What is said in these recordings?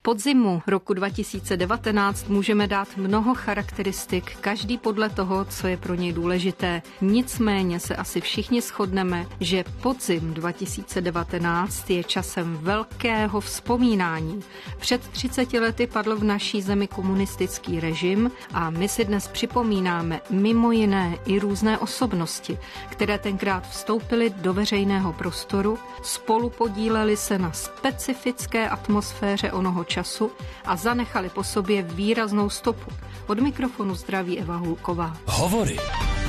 Podzimu roku 2019 můžeme dát mnoho charakteristik, každý podle toho, co je pro něj důležité. Nicméně se asi všichni shodneme, že podzim 2019 je časem velkého vzpomínání. Před 30 lety padl v naší zemi komunistický režim a my si dnes připomínáme mimo jiné i různé osobnosti, které tenkrát vstoupily do veřejného prostoru, spolupodíleli se na specifické atmosféře onoho času a zanechali po sobě výraznou stopu. Od mikrofonu zdraví Eva Hulková. Hovory.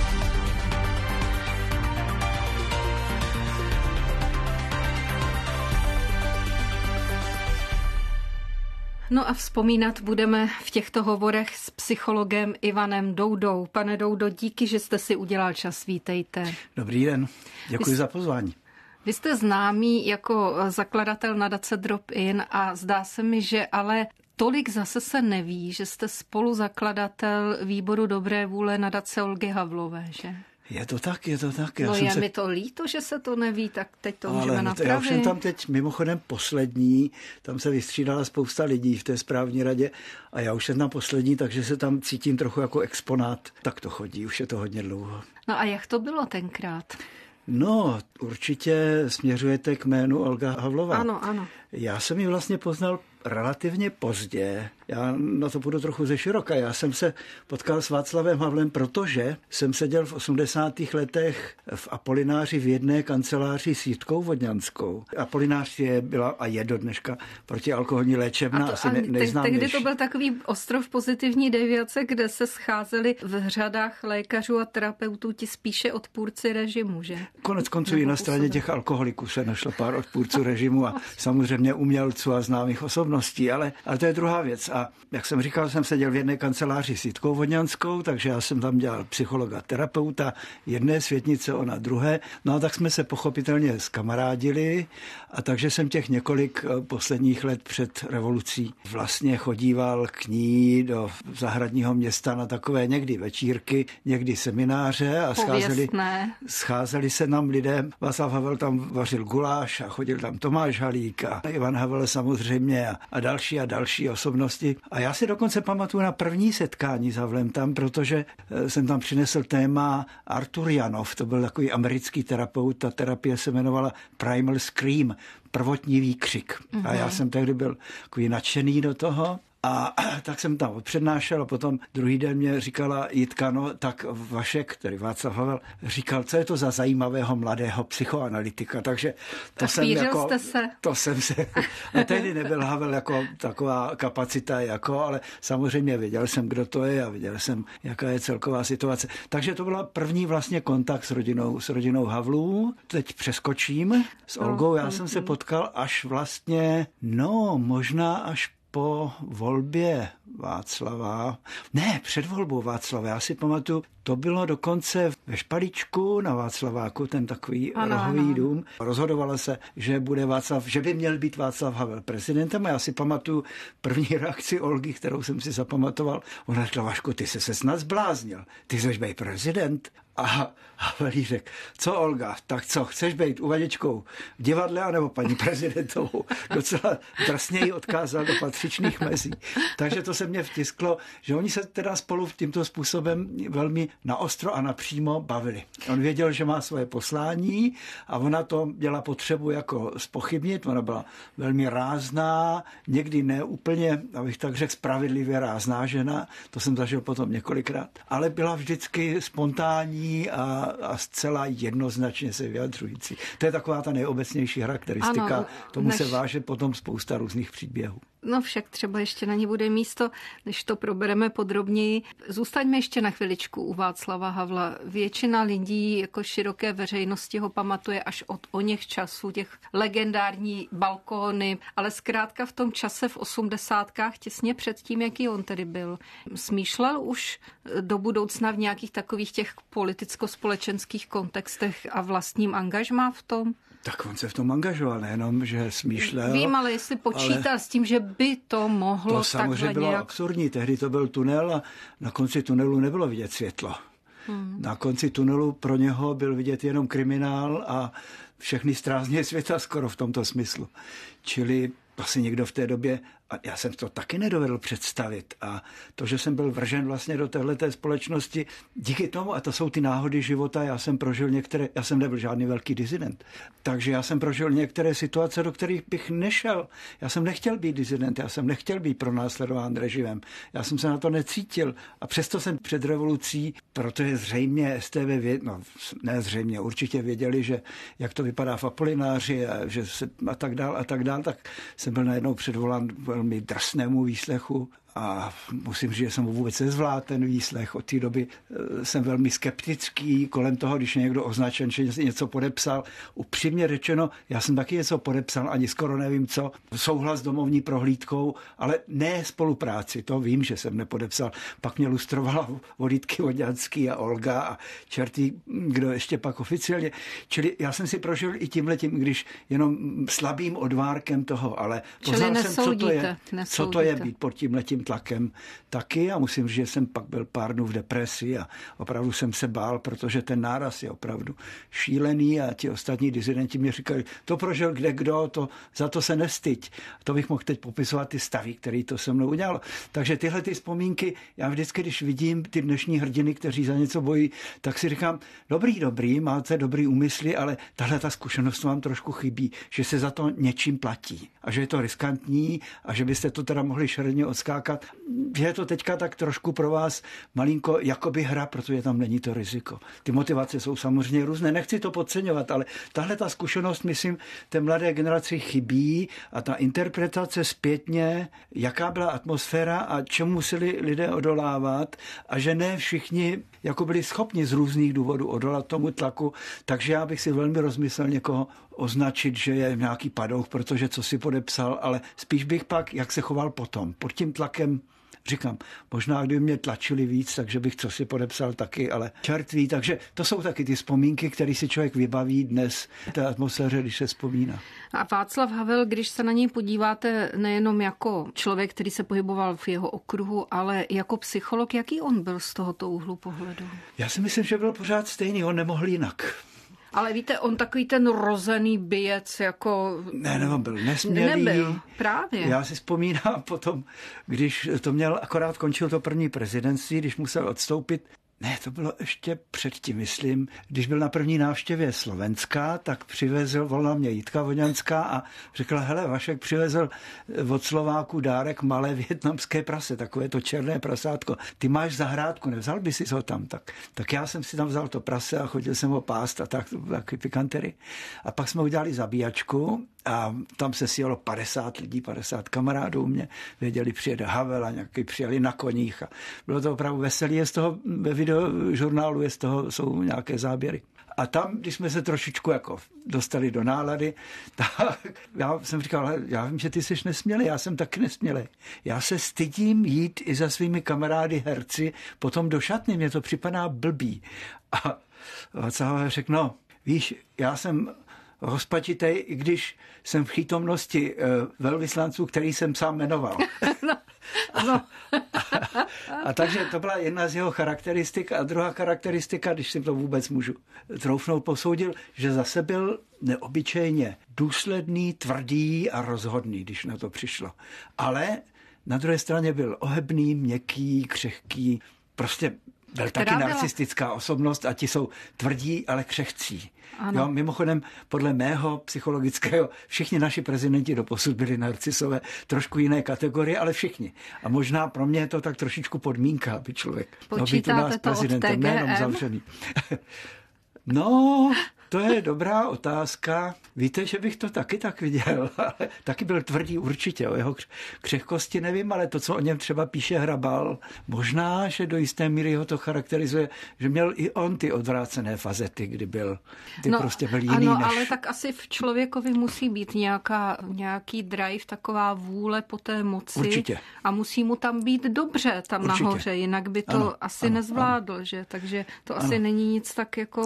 No a vzpomínat budeme v těchto hovorech s psychologem Ivanem Doudou. Pane Doudo, díky, že jste si udělal čas, vítejte. Dobrý den, děkuji za pozvání. Vy jste známý jako zakladatel nadace Drop-in a zdá se mi, že ale tolik zase se neví, že jste spoluzakladatel výboru dobré vůle nadace Olgy Havlové, že? Je to tak. Mi to líto, že se to neví, tak teď to můžeme napravit. Já už jsem tam teď mimochodem poslední, tam se vystřídala spousta lidí v té správní radě a já už jsem tam poslední, takže se tam cítím trochu jako exponát. Tak to chodí, už je to hodně dlouho. No a jak to bylo tenkrát? No, určitě směřujete k jménu Olga Havlová. Ano. Já jsem ji vlastně poznal relativně pozdě. Já na to půjdu trochu ze široka. Já jsem se potkal s Václavem Havlem, protože jsem seděl v 80. letech v Apolináři v jedné kanceláři s Jitkou Vodňanskou. Apolinář byla a je do dneška protialkoholní léčebna. Tehdy to byl takový ostrov pozitivní deviace, kde se scházeli v řadách lékařů a terapeutů ti spíše odpůrci režimu, že? Konec konců i na straně těch alkoholiků se našlo pár odpůrců režimu a samozřejmě umělců a známých osobností, ale to je druhá věc. A jak jsem říkal, jsem seděl v jedné kanceláři s Jitkou Vodňanskou, takže já jsem tam dělal psychologa, terapeuta, jedné světnice, ona druhé. No a tak jsme se pochopitelně zkamarádili a takže jsem těch několik posledních let před revolucí vlastně chodíval k ní do zahradního města na takové někdy večírky, někdy semináře a scházeli se nám lidé. Václav Havel tam vařil guláš a chodil tam Tomáš Halík a Ivan Havel samozřejmě a další osobnosti. A já si dokonce pamatuju na první setkání s Havlem tam, protože jsem tam přinesl téma Artur Janov, to byl takový americký terapeut, ta terapie se jmenovala Primal Scream, prvotní výkřik. A já jsem tehdy byl takový nadšený do toho. A tak jsem tam odpřednášel a potom druhý den mě říkala Jitka, no tak Vašek, který Václav Havel, říkal, co je to za zajímavého mladého psychoanalytika, takže to jsem se, a tehdy nebyl Havel jako taková kapacita, ale samozřejmě věděl jsem, kdo to je a věděl jsem, jaká je celková situace. Takže to byla první vlastně kontakt s rodinou Havlů. Teď přeskočím s Olgou, já jsem se potkal až vlastně, možná až po volbě Václava, před volbou Václava, já si pamatuju, to bylo dokonce ve Špalíčku na Václaváku, ten takový rohový dům. Rozhodovalo se, že by měl být Václav Havel prezidentem a já si pamatuju první reakci Olgy, kterou jsem si zapamatoval. Ona řekla, Vašku, ty se snad zbláznil, ty chceš být prezident? A Havel jí řekl, co Olga, tak co, chceš být uvaděčkou v divadle anebo paní prezidentovou? Docela drsně ji odkázal do patřičných mezí. Takže to se mě vtisklo, že oni se teda spolu tímto způsobem velmi naostro a napřímo bavili. On věděl, že má svoje poslání a ona to měla potřebu jako zpochybnit. Ona byla velmi rázná, někdy ne úplně, abych tak řekl, spravedlivě rázná žena, to jsem zažil potom několikrát, ale byla vždycky spontánní a zcela jednoznačně se vyjadřující. To je taková ta nejobecnější charakteristika. Ano, tomu se váže potom spousta různých příběhů. No však třeba ještě na ní bude místo, než to probereme podrobněji. Zůstaňme ještě na chviličku u Václava Havla. Většina lidí jako široké veřejnosti ho pamatuje až od oněch časů, těch legendární balkóny, ale zkrátka v tom čase v 80kách, těsně před tím, jaký on tedy byl. Smýšlel už do budoucna v nějakých takových těch politicko-společenských kontextech a vlastním angažmá v tom? Tak on se v tom angažoval, nejenom, že smýšlel. Vím, ale jestli počítal s tím, že by to mohlo to samozřejmě bylo nějak... absurdní. Tehdy to byl tunel a na konci tunelu nebylo vidět světlo. Na konci tunelu pro něho byl vidět jenom kriminál a všechny strázně světa skoro v tomto smyslu. Čili asi někdo v té době A já jsem to taky nedovedl představit. A to, že jsem byl vržen vlastně do téhleté společnosti, díky tomu, a to jsou ty náhody života, já jsem nebyl žádný velký disident, takže já jsem prožil některé situace, do kterých bych nešel. Já jsem nechtěl být disident, já jsem nechtěl být pronásledován režimem. Já jsem se na to necítil. A přesto jsem před revolucí, protože zřejmě STV, určitě věděli, že jak to vypadá v Apolináři a tak dál, tak jsem byl najednou předvolán velmi drsnému výslechu a musím říct, že jsem vůbec nezvládl ten výslech. Od té doby jsem velmi skeptický kolem toho, když je někdo označen, že něco podepsal. Upřímně řečeno, já jsem taky něco podepsal, ani skoro nevím co. Souhlas s domovní prohlídkou, ale ne spolupráci. To vím, že jsem nepodepsal. Pak mě lustrovala Vodítky Vodňanský a Olga a čertý, kdo ještě pak oficiálně. Čili já jsem si prožil i tímhletím, když jenom slabým odvárkem toho, ale poznal jsem, co to je být pod tímhletím tlakem taky a musím říct, že jsem pak byl pár dnů v depresi a opravdu jsem se bál, protože ten náraz je opravdu šílený a ti ostatní disidenti mě říkali, to prožil kdo, za to se nestyď. To bych mohl teď popisovat ty stavy, který to se mnou udělalo. Takže tyhle ty vzpomínky, já vždycky, když vidím ty dnešní hrdiny, kteří za něco bojí, tak si říkám, dobrý, máte dobrý úmysly, ale tahle ta zkušenost vám trošku chybí, že se za to něčím platí a že je to riskantní a že byste to teda mohli šeredně odskákat. Že je to teďka tak trošku pro vás malinko jakoby hra, protože tam není to riziko. Ty motivace jsou samozřejmě různé, nechci to podceňovat, ale tahle ta zkušenost, myslím, té mladé generaci chybí a ta interpretace zpětně, jaká byla atmosféra a čemu museli lidé odolávat a že ne všichni jako byli schopni z různých důvodů odolat tomu tlaku, takže já bych si velmi rozmyslel někoho označit, že je nějaký padouch, protože co si podepsal, ale spíš bych pak, jak se choval potom. Pod tím tlakem říkám, možná kdyby mě tlačili víc, takže bych co si podepsal taky, ale čert ví. Takže to jsou taky ty vzpomínky, které si člověk vybaví dnes v té atmosféře, když se vzpomíná. A Václav Havel, když se na něj podíváte nejenom jako člověk, který se pohyboval v jeho okruhu, ale jako psycholog, jaký on byl z tohoto úhlu pohledu? Já si myslím, že byl pořád stejný, on nemohl jinak. Ale víte, on takový ten rozený bijec, jako... Ne, on byl nesmělý. Nebyl, právě. Já si vzpomínám potom, když to měl, akorát končil to první prezidentství, když musel odstoupit. Ne, to bylo ještě předtím, myslím. Když byl na první návštěvě Slovenska, tak volala mě Jitka Vodňanská a řekla, hele, Vašek přivezl od Slováků dárek malé vietnamské prase, takové to černé prasátko. Ty máš zahrádku, nevzal by si ho tam? Tak já jsem si tam vzal to prase a chodil jsem ho pást a taky pikantery. A pak jsme udělali zabíjačku a tam se sjelo 50 lidí, 50 kamarádů mě. Věděli, přijede Havel a nějaký přijeli na koních. A bylo to opravdu veselé. Je z toho ve videožurnálu, jsou nějaké záběry. A tam, když jsme se trošičku jako dostali do nálady, tak já jsem říkal, já vím, že ty jsi nesmělý, já jsem taky nesmělý. Já se stydím jít i za svými kamarády herci potom do šatny, mně to připadá blbý. A Václav řekl, no, víš, já jsem rozpačitej, i když jsem v přítomnosti velvyslanců, který jsem sám jmenoval. No. A takže to byla jedna z jeho charakteristik a druhá charakteristika, když si to vůbec můžu troufnout, posoudil, že zase byl neobyčejně důsledný, tvrdý a rozhodný, když na to přišlo. Ale na druhé straně byl ohebný, měkký, křehký, prostě byl taky narcistická osobnost a ti jsou tvrdí, ale křehcí. Jo, mimochodem, podle mého psychologického, všichni naši prezidenti doposud byli narcisové, trošku jiné kategorie, ale všichni. A možná pro mě je to tak trošičku podmínka, aby člověk být u nás prezidentem, nejenom zavřený. No, to je dobrá otázka. Víte, že bych to taky tak viděl, ale taky byl tvrdý určitě. O jeho křehkosti nevím, ale to, co o něm třeba píše Hrabal, možná, že do jisté míry ho to charakterizuje, že měl i on ty odvrácené fazety, kdy byl prostě byl jiný ano, než... ale tak asi v člověkovi musí být nějaký drive, taková vůle po té moci. Určitě. A musí mu tam být dobře tam nahoře, jinak by to asi nezvládl, že? Takže to asi není nic tak jako...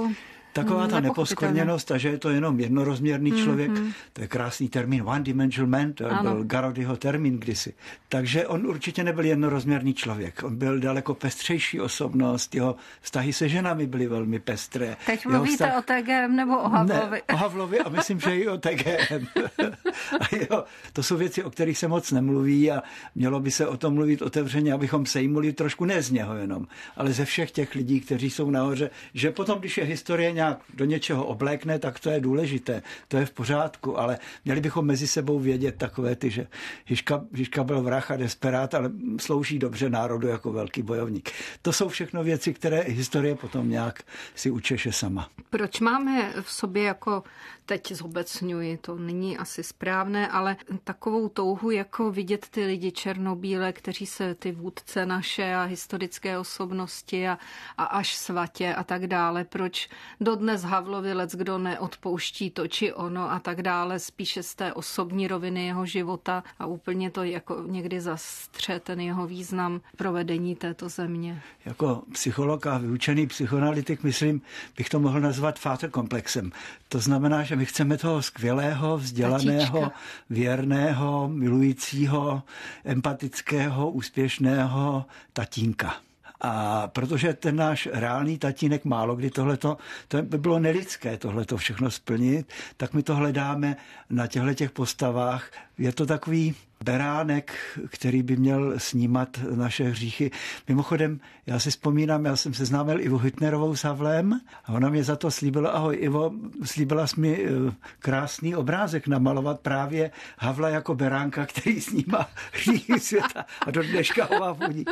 Taková ta neposkvrněnost a že je to jenom jednorozměrný člověk, to je krásný termín, one-dimensional man, to byl Garodyho termín kdysi. Takže on určitě nebyl jednorozměrný člověk, on byl daleko pestřejší osobnost, jeho vztahy se ženami byly velmi pestré. Teď mluvíte o TGM nebo o Havlovi? Ne, o Havlovi a myslím, že i o TGM. A jo, to jsou věci, o kterých se moc nemluví a mělo by se o tom mluvit otevřeně, abychom sejmuli trošku ne z něho jenom, ale ze všech těch lidí, kteří jsou nahoře, že potom, když je historie nějak do něčeho oblékne, tak to je důležité, to je v pořádku, ale měli bychom mezi sebou vědět takové ty, že Žižka byl vrah a desperát, ale slouží dobře národu jako velký bojovník. To jsou všechno věci, které historie potom nějak si učeše sama. Proč máme v sobě jako, teď zobecňuji, to není asi správné, ale takovou touhu jako vidět ty lidi černobíle, kteří se ty vůdce naše a historické osobnosti a až svatě a tak dále. Proč dodnes Havlovi leckdo neodpouští to či ono a tak dále, spíše z té osobní roviny jeho života a úplně to jako někdy zastře ten jeho význam provedení této země. Jako psycholog a vyučený psychoanalytik, myslím, bych to mohl nazvat Vaterkomplexem. To znamená, že my chceme toho skvělého, vzdělaného, věrného, milujícího, empatického, úspěšného tatínka. A protože ten náš reálný tatínek málo kdy to by bylo nelidské tohleto všechno splnit, tak my to hledáme na těch postavách. Je to takový beránek, který by měl snímat naše hříchy. Mimochodem, já si vzpomínám, já jsem seznámil Ivu Hüttnerovou s Havlem a ona mě za to slíbila, ahoj Ivo, slíbila jsi mi krásný obrázek namalovat právě Havla jako beránka, který snímá hříchy světa a do dneška ho má vůní.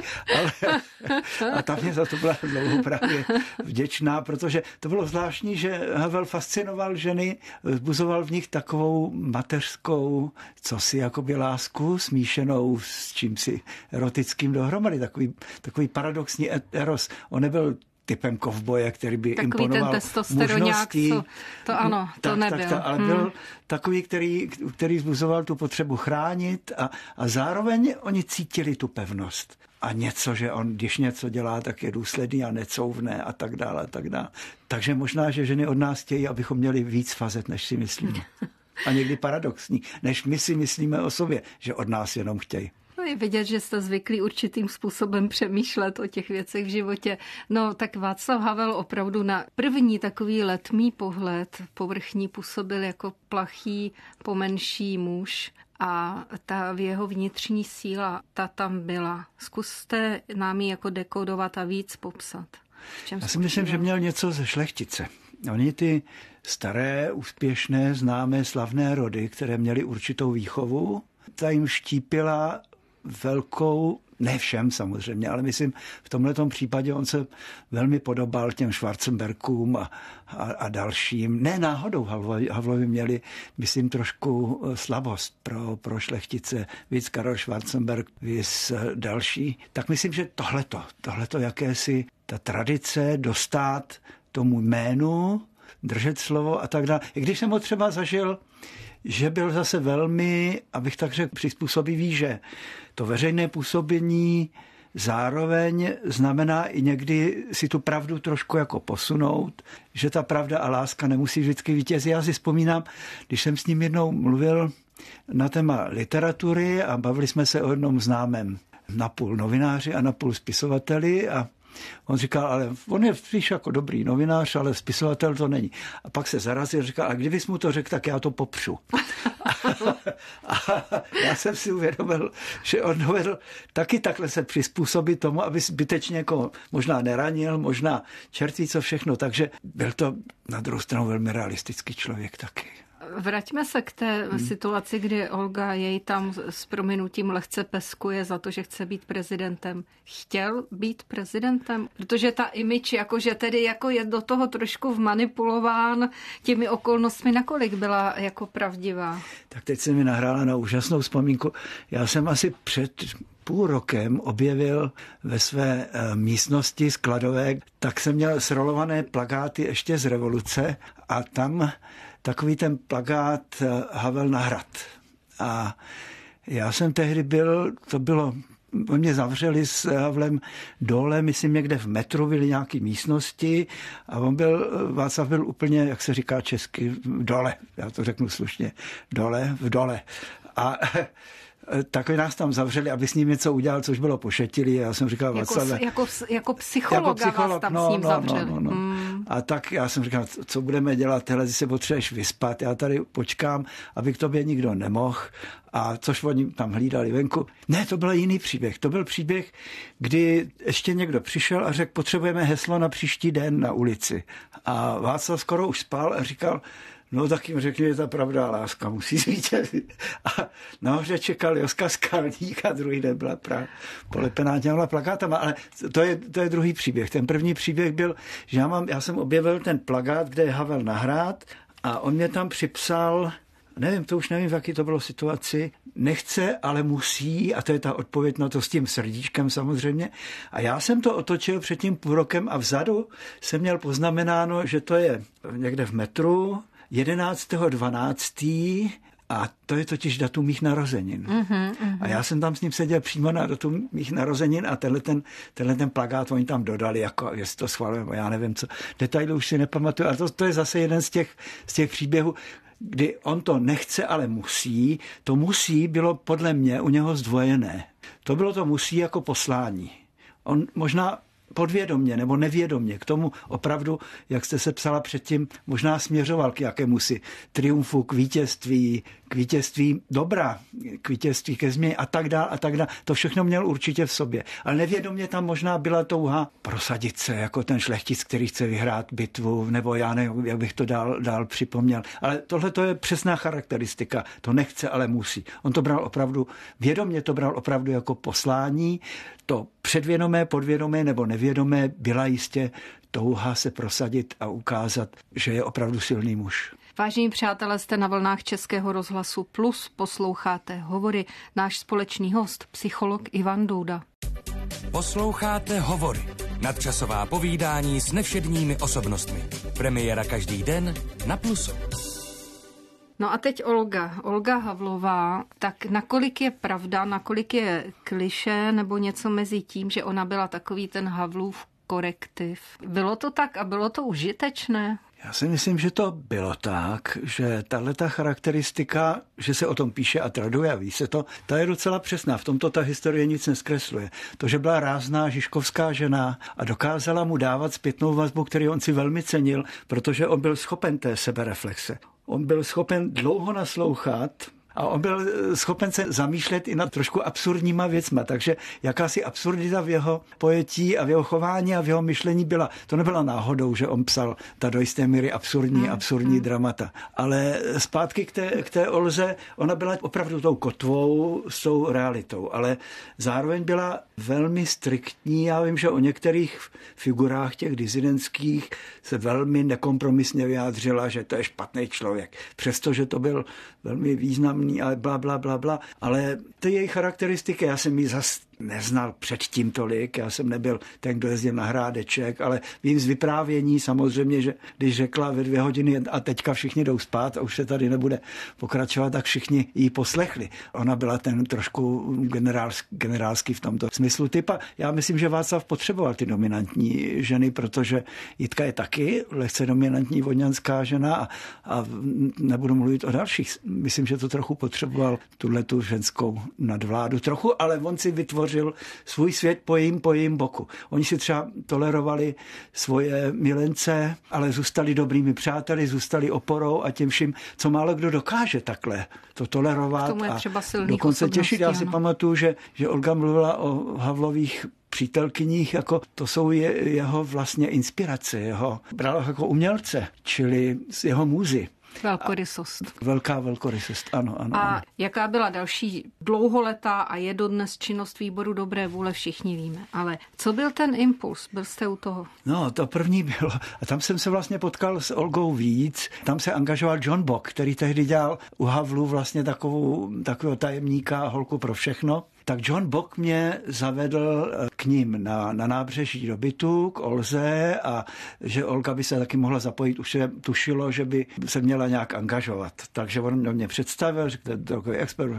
A ta mě za to byla dlouho právě vděčná, protože to bylo zvláštní, že Havel fascinoval ženy, vzbuzoval v nich takovou mateřskou, cosi jakoby lásku, smíšenou s čímsi erotickým dohromady, takový paradoxní eros. On nebyl typem kovboje, který by takový imponoval mužností. To nebyl. Ale byl takový, který vzbuzoval tu potřebu chránit a zároveň oni cítili tu pevnost. A něco, že on, když něco dělá, tak je důsledný a necouvne a tak dále, a tak dále. Takže možná, že ženy od nás chtějí, abychom měli víc fazet, než si myslíme. A někdy paradoxní, než my si myslíme o sobě, že od nás jenom chtějí. No je vidět, že jste zvyklí určitým způsobem přemýšlet o těch věcech v životě. No tak Václav Havel opravdu na první takový letmý pohled povrchní působil jako plachý, pomenší muž a ta jeho vnitřní síla, ta tam byla. Zkuste nám ji jako dekodovat a víc popsat. Já si myslím, že měl něco ze šlechtice. Oni ty staré, úspěšné, známé, slavné rody, které měly určitou výchovu, ta jim štípila velkou, ne všem samozřejmě, ale myslím, v tomhletom případě on se velmi podobal těm Schwarzenbergům a dalším. Ne náhodou Havlovi měli, myslím, trošku slabost pro šlechtice, víc Karel Schwarzenberg, víc další. Tak myslím, že tohleto jakési ta tradice dostát tomu jménu, držet slovo a tak dále. I když jsem ho třeba zažil, že byl zase velmi, abych tak řekl, přizpůsobivý, že to veřejné působení zároveň znamená i někdy si tu pravdu trošku jako posunout, že ta pravda a láska nemusí vždycky vítězit. Já si vzpomínám, když jsem s ním jednou mluvil na téma literatury a bavili jsme se o jednom známém napůl novináři a napůl spisovateli a on říkal, ale on je spíš jako dobrý novinář, ale spisovatel to není. A pak se zarazil, říkal, a kdybys mu to řekl, tak já to popřu. A já jsem si uvědomil, že on dovedl taky takhle se přizpůsobit tomu, aby zbytečně jako možná neranil, možná čertví co všechno. Takže byl to na druhou stranu velmi realistický člověk taky. Vraťme se k té situaci, kdy Olga jej tam s prominutím lehce peskuje za to, že chce být prezidentem. Chtěl být prezidentem? Protože ta image, jakože tedy jako je do toho trošku vmanipulován těmi okolnostmi, nakolik byla jako pravdivá? Tak teď se mi nahrála na úžasnou vzpomínku. Já jsem asi před půl rokem objevil ve své místnosti skladové, tak jsem měl srolované plakáty ještě z revoluce a tam takový ten plakát Havel na hrad. A já jsem tehdy byl, to bylo Mě zavřeli s Havlem dole, myslím někde v metru, byly nějaké místnosti a Václav byl úplně, jak se říká česky, dole, já to řeknu slušně, v dole. A tak nás tam zavřeli, aby s ním něco udělal, což bylo pošetilý. Já jsem říkal Václave... Jako psychologa vás tam s ním zavřeli. No. A tak já jsem říkal, co budeme dělat, hele, ty se potřebuješ vyspat, já tady počkám, aby k tobě nikdo nemohl. A což oni tam hlídali venku. Ne, to byl jiný příběh. To byl příběh, kdy ještě někdo přišel a řekl, potřebujeme heslo na příští den na ulici. A Václav skoro už spal a říkal, no tak jim řekni, že ta pravda láska musí zvítězit. A nahoře čekal Joska Skalník a druhý den byla polepená těmhle plakátama. Ale to je druhý příběh. Ten první příběh byl, že já jsem objevil ten plakát, kde je Havel nahrát a on mě tam připsal, to už nevím, v jaký to bylo situaci, nechce, ale musí, a to je ta odpověď na to s tím srdíčkem samozřejmě. A já jsem to otočil před tím půl rokem a vzadu jsem měl poznamenáno, že to je někde v metru, 11.12. a to je totiž datum mých narozenin. A já jsem tam s ním seděl přímo na datum mých narozenin a tenhle ten plakát oni tam dodali, jako jestli to schválujeme, já nevím co. Detailu už si nepamatuju, ale to je zase jeden z těch příběhů, kdy on to nechce, ale musí. To musí bylo podle mě u něho zdvojené. To bylo to musí jako poslání. On možná podvědomě nebo nevědomě k tomu opravdu, jak jste se psala předtím, možná směřoval k jakémusi triumfu, k vítězství dobra, k vítězství ke změně a tak dál. To všechno měl určitě v sobě. Ale nevědomě tam možná byla touha prosadit se jako ten šlechtic, který chce vyhrát bitvu, nebo já nevím, jak bych to dál připomněl. Ale tohle to je přesná charakteristika. To nechce, ale musí. On to bral opravdu, vědomě to bral opravdu jako poslání. To předvědomé, podvědomé nebo nevědomé byla jistě touha se prosadit a ukázat, že je opravdu silný muž. Vážení přátelé, jste na vlnách Českého rozhlasu Plus, posloucháte Hovory. Náš společný host, psycholog Ivan Douda. Posloucháte Hovory. Nadčasová povídání s nevšedními osobnostmi. Premiéra každý den na Plusu. No a teď Olga Havlová, tak nakolik je pravda, nakolik je klišé nebo něco mezi tím, že ona byla takový ten Havlův korektiv. Bylo to tak a bylo to užitečné? Já si myslím, že to bylo tak, že tahleta charakteristika, že se o tom píše a traduje a ví se to, ta je docela přesná. V tomto ta historie nic neskresluje. To, že byla rázná žižkovská žena a dokázala mu dávat zpětnou vazbu, který on si velmi cenil, protože on byl schopen té sebereflexe. On byl schopen dlouho naslouchat a on byl schopen se zamýšlet i nad trošku absurdníma věcma, takže jakási absurdita v jeho pojetí a v jeho chování a v jeho myšlení byla. To nebyla náhodou, že on psal ta do jisté míry absurdní dramata. Ale zpátky k té Olze, ona byla opravdu tou kotvou s tou realitou, ale zároveň byla velmi striktní. Já vím, že o některých figurách těch disidentských se velmi nekompromisně vyjádřila, že to je špatný člověk. Přestože to byl velmi významný, ale bla. Ale ty její charakteristiky, já jsem ji zas neznal předtím tolik, já jsem nebyl ten, kdo jezdil na Hrádeček, ale vím z vyprávění samozřejmě, že když řekla ve 2 hodiny a teďka všichni jdou spát a už se tady nebude pokračovat, tak všichni ji poslechli. Ona byla ten trošku generálský v tomto smyslu typa. Já myslím, že Václav potřeboval ty dominantní ženy, protože Jitka je taky lehce dominantní vodňanská žena a nebudu mluvit o dalších. Myslím, že to trochu potřeboval tuhletu ženskou nadvládu trochu, ale on si vytvořil svůj svět po jejím boku. Oni si třeba tolerovali svoje milence, ale zůstali dobrými přáteli, zůstali oporou a tím vším, co málo kdo dokáže takhle to tolerovat a dokonce těšit. Já si pamatuju, že Olga mluvila o Havlových přítelkyních, jako to jsou jeho vlastně inspirace, jeho brala jako umělce, čili jeho můzy. Velkorysost. Velká velkorysost, ano. A jaká byla další dlouholetá a je dodnes činnost výboru dobré vůle, všichni víme. Ale co byl ten impuls? Byl jste u toho? No, to první bylo. A tam jsem se vlastně potkal s Olgou víc. Tam se angažoval John Bock, který tehdy dělal u Havlu vlastně takového tajemníka, holku pro všechno. tak John Bock mě zavedl k ním na nábřeží do bytu, k Olze, a že Olga by se taky mohla zapojit, už se tušilo, že by se měla nějak angažovat. Takže on mě představil, že to je takový expert,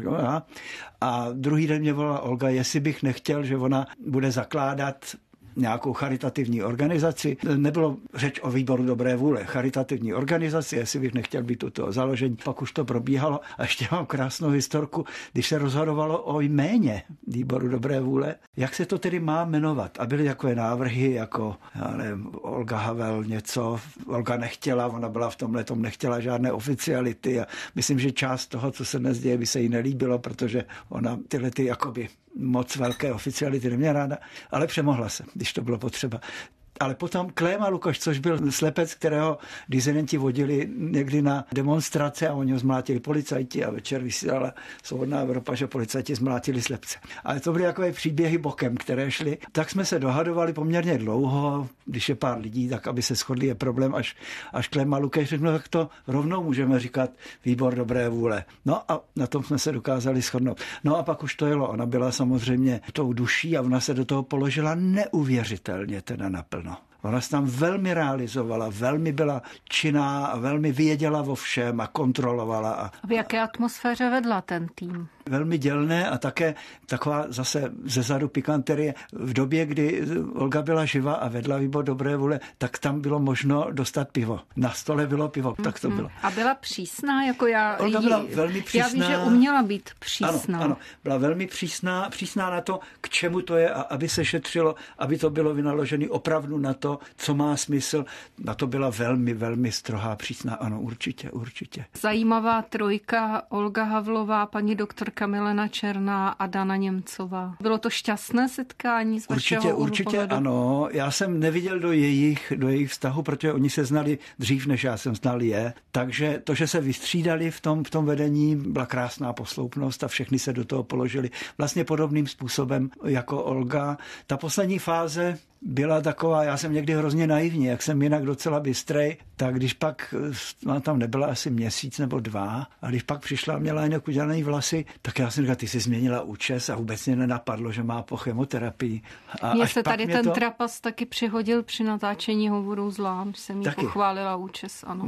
a druhý den mě volala Olga, jestli bych nechtěl, že ona bude zakládat nějakou charitativní organizaci. Nebylo řeč o výboru dobré vůle. Charitativní organizaci, jestli bych nechtěl být u toho založení. Pak už to probíhalo a ještě mám krásnou historku, když se rozhodovalo o jméně výboru dobré vůle. Jak se to tedy má jmenovat? A byly takové návrhy, jako já nevím, Olga Havel něco. Olga nechtěla, ona byla v tomhletom, nechtěla žádné oficiality a myslím, že část toho, co se dnes děje, by se jí nelíbilo, protože ona tyhle ty jakoby moc velké oficiality neměla ráda, ale přemohla se, když to bylo potřeba. Ale potom Kléma Lukoš, což byl slepec, kterého disidenti vodili někdy na demonstrace a oni ho zmlátili policajti a večer vysílala Svobodná Evropa, že policajti zmlátili slepce. Ale to byly takové příběhy bokem, které šly. Tak jsme se dohadovali poměrně dlouho, když je pár lidí, tak aby se shodli, je problém, až Kléma Lukoš řekl, no tak to rovnou můžeme říkat výbor dobré vůle. No a na tom jsme se dokázali shodnout. No a pak už to jelo, ona byla samozřejmě tou duší a ona se do toho položila neuvěřitelně teda naplno. Ona se tam velmi realizovala, velmi byla činná a velmi věděla o všem a kontrolovala. A v jaké atmosféře vedla ten tým? Velmi dělné a také taková zase zezadu pikanterie. V době, kdy Olga byla živa a vedla výbor dobré vůle, tak tam bylo možno dostat pivo. Na stole bylo pivo, tak to bylo. A byla přísná, jako Olga byla velmi přísná. Já vím, že uměla být přísná. Ano, byla velmi přísná na to, k čemu to je a aby se šetřilo, aby to bylo vynaložené opravdu na to, co má smysl. Na to byla velmi, velmi strohá, přísná. Ano, určitě. Zajímavá trojka, Olga Havlová, paní doktorka Milena Černá a Dana Němcová. Bylo to šťastné setkání z vašeho úhlu pohledu? Určitě ano. Já jsem neviděl do jejich vztahu, protože oni se znali dřív, než já jsem znal je. Takže to, že se vystřídali v tom vedení, byla krásná posloupnost a všechny se do toho položili vlastně podobným způsobem jako Olga. Ta poslední fáze byla taková, já jsem někdy hrozně naivní, jak jsem jinak docela bystrej, tak když pak, ona tam nebyla asi měsíc nebo 2, a když pak přišla a měla jinak udělaný vlasy, tak já jsem říkal, ty jsi změnila účes a vůbec mě nenapadlo, že má po chemoterapii. Mně se tady ten trapas taky přihodil při natáčení Hovorů zlá, když jsem jí pochválila účes, ano.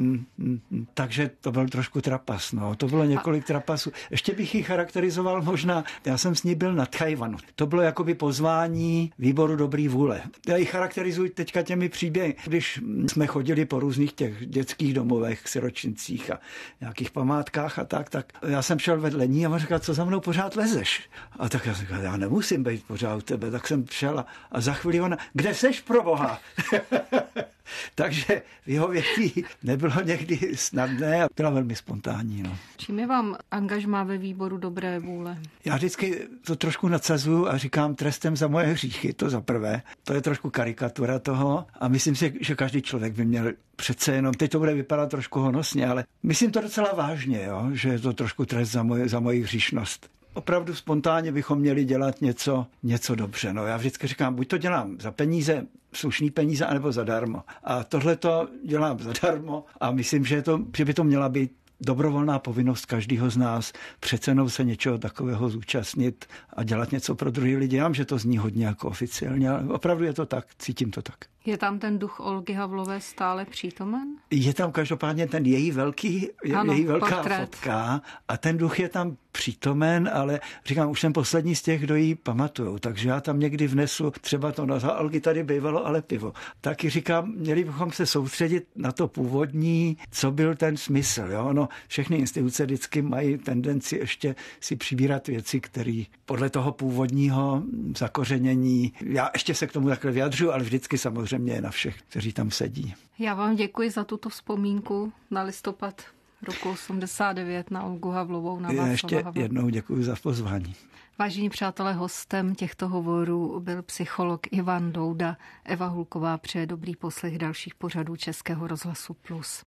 Takže to byl trošku trapas, no. To bylo několik trapasů. Ještě bych ji charakterizoval možná, já jsem s ní byl na Tchaj-wanu. To bylo jakoby pozvání výboru dobrý vůle. Já ji charakterizuji teďka těmi příběhy. Když jsme chodili po různých těch dětských domovech, siročincích a nějakých památkách a tak já jsem šel vedle ní a on říkal, co za mnou pořád lezeš? A tak já jsem říkal, já nemusím být pořád u tebe. Tak jsem šel a za chvíli ona, kde seš pro Boha? Takže vyhovětí nebylo někdy snadné a byla velmi spontánní. No. Čím je vám angažmá ve výboru dobré vůle? Já vždycky to trošku nadsazuju a říkám trestem za moje hříchy, to za prvé. To je trošku karikatura toho a myslím si, že každý člověk by měl přece jenom, teď to bude vypadat trošku honosně, ale myslím to docela vážně, jo? Že je to trošku trest za moji hříšnost. Opravdu spontánně bychom měli dělat něco dobře. No, já vždycky říkám, buď to dělám za peníze, slušný peníze, anebo zadarmo. A tohle to dělám zadarmo a myslím, že by to měla být dobrovolná povinnost každého z nás přece jenom se něčeho takového zúčastnit a dělat něco pro druhý lidi. Já vím, že to zní hodně jako oficiálně, ale opravdu je to tak, cítím to tak. Je tam ten duch Olgy Havlové stále přítomen? Je tam každopádně ten její velká portrét. fotka a ten duch je tam přítomen, ale říkám, už jsem poslední z těch, kdo ji pamatujou, takže já tam někdy vnesu třeba to na Olgy tady bývalo, ale pivo. Taky říkám, měli bychom se soustředit na to původní, co byl ten smysl. Jo? No, všechny instituce vždycky mají tendenci ještě si přibírat věci, které podle toho původního zakořenění, já ještě se k tomu takhle vyjadřuju, ale vždycky samozřejmě je na všech, kteří tam sedí. Já vám děkuji za tuto vzpomínku na listopad roku 89 na Olgu Havlovou, na Václava Ještě Havla. jednou děkuji za pozvání. Vážení přátelé, hostem těchto hovorů byl psycholog Ivan Douda. Eva Hulková přeje dobrý poslech dalších pořadů Českého rozhlasu Plus.